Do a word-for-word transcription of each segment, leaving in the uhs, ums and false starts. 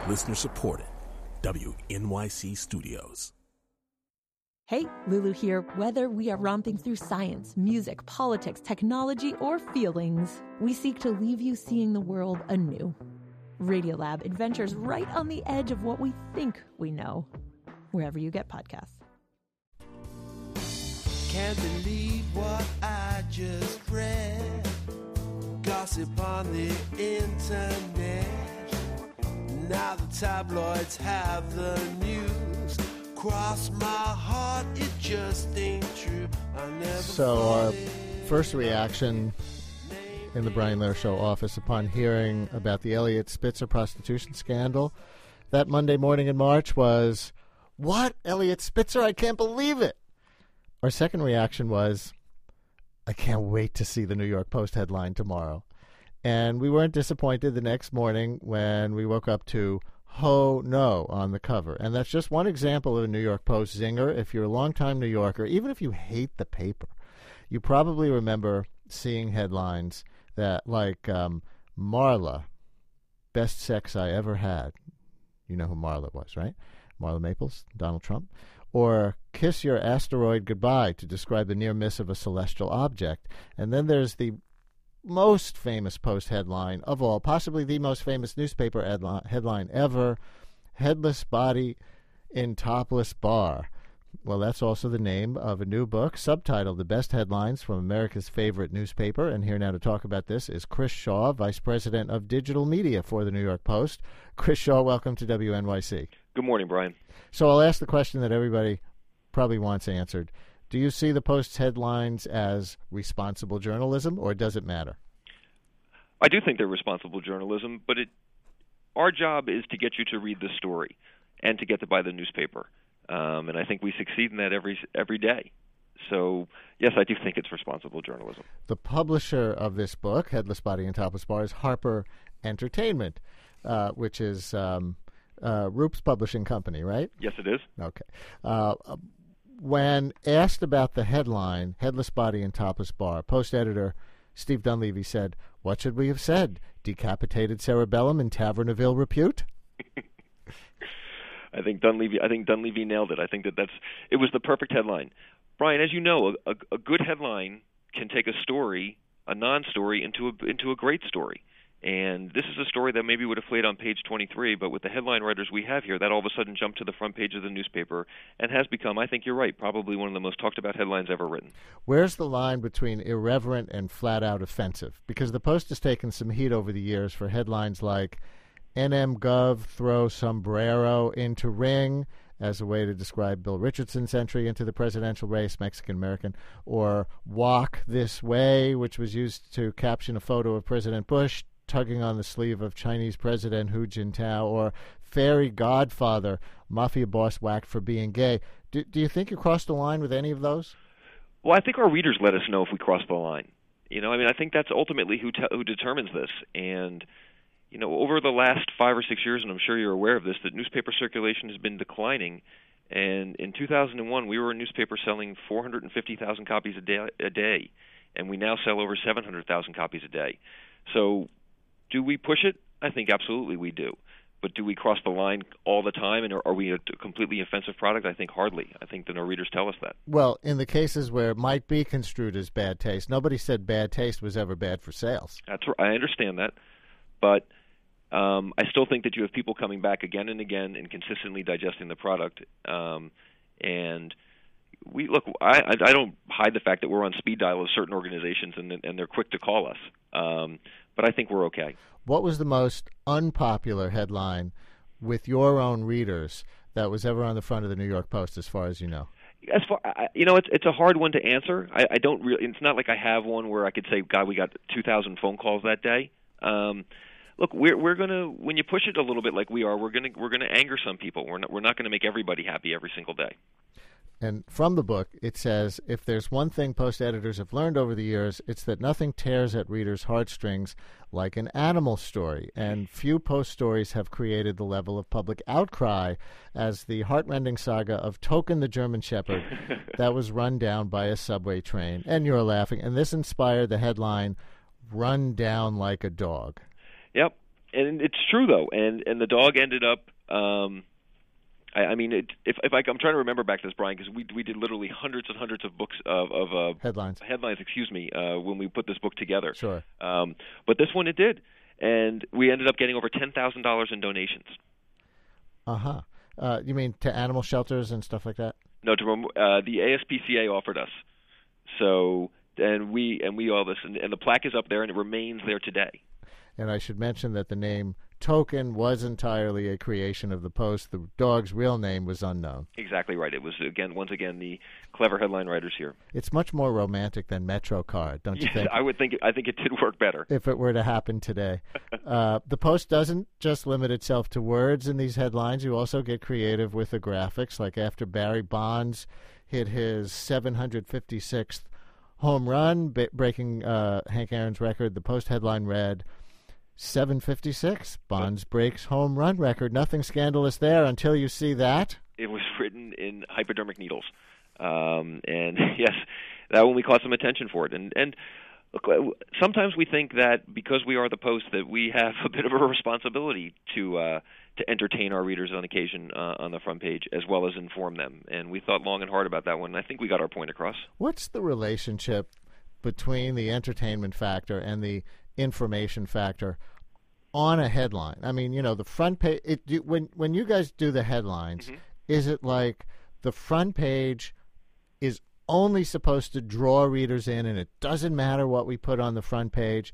Listener supported. W N Y C Studios. Hey, Lulu here. Whether we are romping through science, music, politics, technology, or feelings, we seek to leave you seeing the world anew. Radiolab adventures right on the edge of what we think we know, wherever you get podcasts. Can't believe what I just read. Gossip on the internet. Now the tabloids have the news. Cross my heart, it just ain't true. I never So our first reaction in the Brian Lehrer Show office upon hearing about the Eliot Spitzer prostitution scandal that Monday morning in March was, what? Eliot Spitzer? I can't believe it. Our second reaction was, I can't wait to see the New York Post headline tomorrow. And we weren't disappointed the next morning when we woke up to Ho No on the cover. And that's just one example of a New York Post zinger. If you're a longtime New Yorker, even if you hate the paper, you probably remember seeing headlines that like um, Marla, best sex I ever had. You know who Marla was, right? Marla Maples, Donald Trump. Or kiss your asteroid goodbye to describe the near miss of a celestial object. And then there's the most famous Post headline of all, possibly the most famous newspaper headline, headline ever, headless body in topless bar. Well, that's also the name of a new book, subtitled The Best Headlines from America's Favorite Newspaper. And here now to talk about this is Chris Shaw, Vice President of Digital Media for the New York Post. Chris Shaw, welcome to W N Y C. Good morning, Brian. So I'll ask the question that everybody probably wants answered. Do you see the Post's headlines as responsible journalism, or does it matter? I do think they're responsible journalism, but it, our job is to get you to read the story and to get to buy the newspaper. Um, and I think we succeed in that every every day. So, yes, I do think it's responsible journalism. The publisher of this book, Headless Body and Topless Bar, is Harper Entertainment, uh, which is um, uh, Roop's publishing company, right? Yes, it is. Okay. Uh, when asked about the headline, Headless Body and Topless Bar, Post editor Steve Dunleavy said, what should we have said? Decapitated cerebellum in tavern of ill repute? I think Dunleavy. I think Dunleavy nailed it. I think that that's it was the perfect headline, Brian. As you know, a, a good headline can take a story, a non-story, into a into a great story. And this is a story that maybe would have played on page twenty-three, but with the headline writers we have here, that all of a sudden jumped to the front page of the newspaper and has become, I think you're right, probably one of the most talked about headlines ever written. Where's the line between irreverent and flat-out offensive? Because the Post has taken some heat over the years for headlines like N M Gov throw sombrero into ring as a way to describe Bill Richardson's entry into the presidential race, Mexican-American, or walk this way, which was used to caption a photo of President Bush tugging on the sleeve of Chinese President Hu Jintao, or fairy godfather, mafia boss whacked for being gay. Do, do you think you crossed the line with any of those? Well, I think our readers let us know if we crossed the line. You know, I mean, I think that's ultimately who te- who determines this. And, you know, over the last five or six years, and I'm sure you're aware of this, that newspaper circulation has been declining. And in two thousand one, we were a newspaper selling four hundred fifty thousand copies a day, a day, and we now sell over seven hundred thousand copies a day. So do we push it? I think absolutely we do. But do we cross the line all the time, and are, are we a completely offensive product? I think hardly. I think that our readers tell us that. Well, in the cases where it might be construed as bad taste, nobody said bad taste was ever bad for sales. That's I understand that, but um, I still think that you have people coming back again and again and consistently digesting the product. Um, and we look. I, I don't hide the fact that we're on speed dial with certain organizations, and and they're quick to call us. Um, but I think we're okay. What was the most unpopular headline with your own readers that was ever on the front of the New York Post, as far as you know? As far you know, it's it's a hard one to answer. I, I don't really. It's not like I have one where I could say, "God, we got two thousand phone calls that day." Um, look, we're we're gonna when you push it a little bit like we are, we're gonna we're gonna anger some people. We're not we're not gonna make everybody happy every single day. And from the book, it says, if there's one thing Post editors have learned over the years, it's that nothing tears at readers' heartstrings like an animal story. And few Post stories have created the level of public outcry as the heartrending saga of Token the German Shepherd that was run down by a subway train. And you're laughing. And this inspired the headline, Run Down Like a Dog. Yep. and it's true though, and and the dog ended up. Um, I, I mean, it, if if I, I'm trying to remember back to this, Brian, because we we did literally hundreds and hundreds of books of, of uh, headlines. Headlines, excuse me, uh, when we put this book together. Sure. Um, but this one it did, and we ended up getting over ten thousand dollars in donations. Uh-huh. Uh You mean to animal shelters and stuff like that? No, to uh, the A S P C A offered us. So and we and we all this, and, and the plaque is up there, and it remains there today. And I should mention that the name Token was entirely a creation of the Post. The dog's real name was unknown. Exactly right. It was, again, once again, the clever headline writers here. It's much more romantic than MetroCard, don't you yes, think? I would think. I think it did work better. If it were to happen today. uh, the Post doesn't just limit itself to words in these headlines. You also get creative with the graphics, like after Barry Bonds hit his seven hundred fifty-sixth home run, b- breaking uh, Hank Aaron's record. The Post headline read, seven fifty-six, Bonds breaks home run record. Nothing scandalous there until you see that. It was written in hypodermic needles. Um, and, yes, that one we caught some attention for it. And, and look, sometimes we think that because we are the Post that we have a bit of a responsibility to uh, to entertain our readers on occasion uh, on the front page as well as inform them. And we thought long and hard about that one, and I think we got our point across. What's the relationship between the entertainment factor and the information factor on a headline? I mean, you know, the front page, it, you, when, when you guys do the headlines, mm-hmm. is it like the front page is only supposed to draw readers in and it doesn't matter what we put on the front page?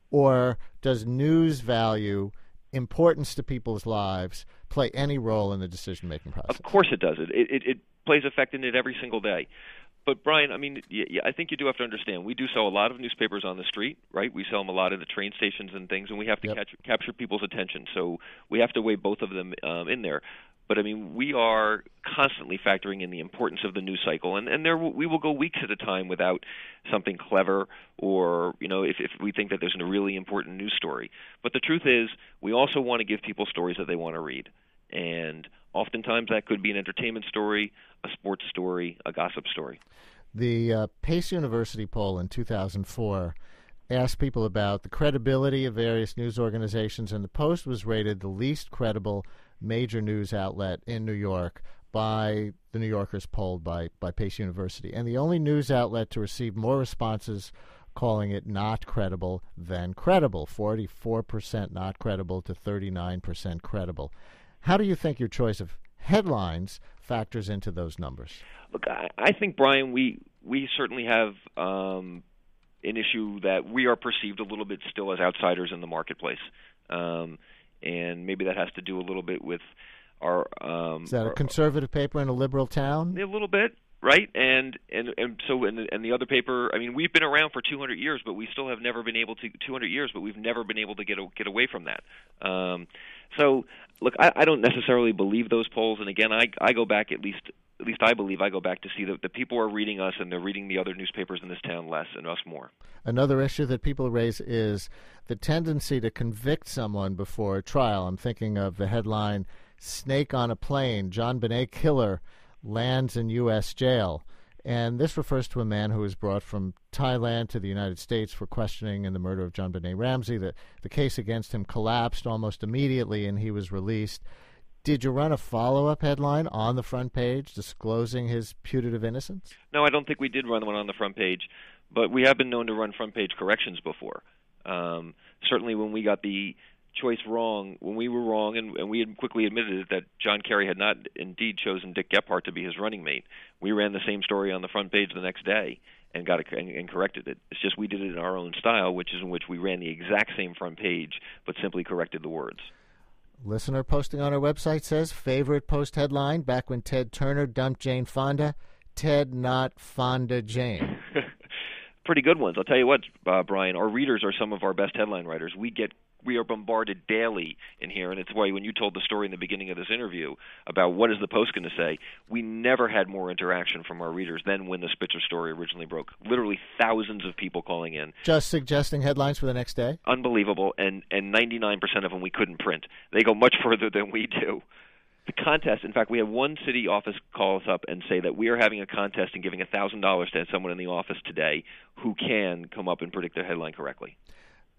Or does news value, importance to people's lives, play any role in the decision-making process? Of course it does. It, it, it plays effect in it every single day. But, Brian, I mean, yeah, I think you do have to understand, we do sell a lot of newspapers on the street, right? We sell them a lot at the train stations and things, and we have to yep. catch, capture people's attention. So we have to weigh both of them um, in there. But, I mean, we are constantly factoring in the importance of the news cycle, and, and there we will go weeks at a time without something clever or, you know, if, if we think that there's a really important news story. But the truth is, we also want to give people stories that they want to read. And oftentimes that could be an entertainment story, a sports story, a gossip story. The uh, Pace University poll in two thousand four asked people about the credibility of various news organizations, and the Post was rated the least credible major news outlet in New York by the New Yorkers polled by, by Pace University, and the only news outlet to receive more responses calling it not credible than credible, forty-four percent not credible to thirty-nine percent credible. How do you think your choice of headlines factors into those numbers? Look, I, I think, Brian, we we certainly have um, an issue that we are perceived a little bit still as outsiders in the marketplace. Um, and maybe that has to do a little bit with our... Um, Is that our, a conservative paper in a liberal town? A little bit, right? And and, and so and the, and the other paper, I mean, we've been around for two hundred years, but we still have never been able to... two hundred years, but we've never been able to get a, get away from that. Um, so, look, I, I don't necessarily believe those polls. And again, I, I go back at least... At least I believe I go back to see that the people are reading us and they're reading the other newspapers in this town less and us more. Another issue that people raise is the tendency to convict someone before a trial. I'm thinking of the headline, Snake on a Plane, John Bonet killer lands in U S jail. And this refers to a man who was brought from Thailand to the United States for questioning in the murder of John Benet Ramsey. The, the case against him collapsed almost immediately and he was released. Did you run a follow-up headline on the front page disclosing his putative innocence? No, I don't think we did run one on the front page, but we have been known to run front-page corrections before. Um, certainly when we got the choice wrong, when we were wrong, and, and we had quickly admitted that John Kerry had not indeed chosen Dick Gephardt to be his running mate, we ran the same story on the front page the next day and got it and, and corrected it. It's just we did it in our own style, which is in which we ran the exact same front page but simply corrected the words. Listener posting on our website says, favorite Post headline, back when Ted Turner dumped Jane Fonda, Ted not Fonda Jane. Pretty good ones. I'll tell you what, uh, Brian, our readers are some of our best headline writers. We get we are bombarded daily in here, and it's why when you told the story in the beginning of this interview about what is the Post going to say, we never had more interaction from our readers than when the Spitzer story originally broke. Literally thousands of people calling in. Just suggesting headlines for the next day? Unbelievable, and, and ninety-nine percent of them we couldn't print. They go much further than we do. The contest, in fact, we had one city office call us up and say that we are having a contest and giving one thousand dollars to someone in the office today who can come up and predict their headline correctly.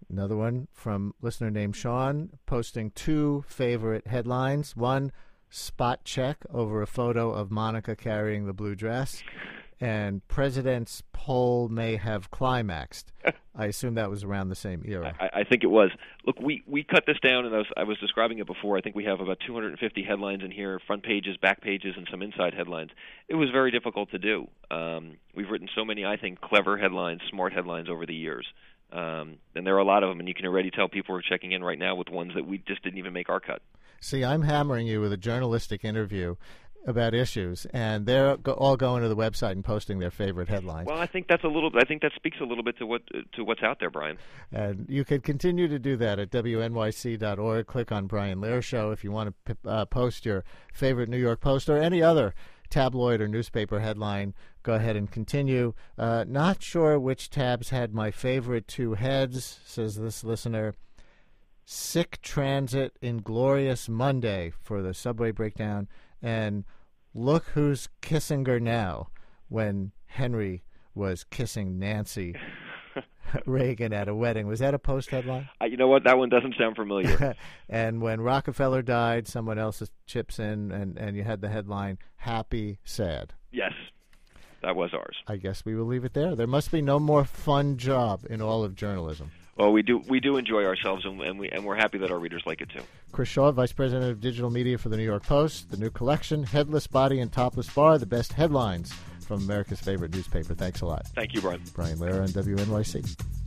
Another one from listener named Sean, posting two favorite headlines. One, spot check over a photo of Monica carrying the blue dress, and President's poll may have climaxed. I assume that was around the same era. I, I think it was. Look, we, we cut this down, and I was, I was describing it before. I think we have about two hundred fifty headlines in here, front pages, back pages, and some inside headlines. It was very difficult to do. Um, we've written so many, I think, clever headlines, smart headlines over the years. Um, and there are a lot of them, and you can already tell people are checking in right now with ones that we just didn't even make our cut. See, I'm hammering you with a journalistic interview about issues, and they're go- all going to the website and posting their favorite headlines. Well, I think that's a little. I think that speaks a little bit to what to what's out there, Brian. And you can continue to do that at W N Y C dot org. Click on Brian Lehrer Show if you want to uh, post your favorite New York Post or any other tabloid or newspaper headline. Go ahead and continue. Uh, not sure which tabs had my favorite two heads, says this listener. Sick Transit, Inglorious Monday for the subway breakdown, and Look Who's Kissing Her Now, when Henry was kissing Nancy Reagan at a wedding. Was that a Post headline? Uh, you know what? That one doesn't sound familiar. And when Rockefeller died, someone else chips in, and, and you had the headline, Happy, Sad. Yes, that was ours. I guess we will leave it there. There must be no more fun job in all of journalism. Well, we do we do enjoy ourselves, and, and we and we're happy that our readers like it too. Chris Shaw, Vice President of Digital Media for the New York Post. The new collection, Headless Body and Topless Bar, the best headlines from America's favorite newspaper. Thanks a lot. Thank you, Brian. Brian Lehrer on W N Y C.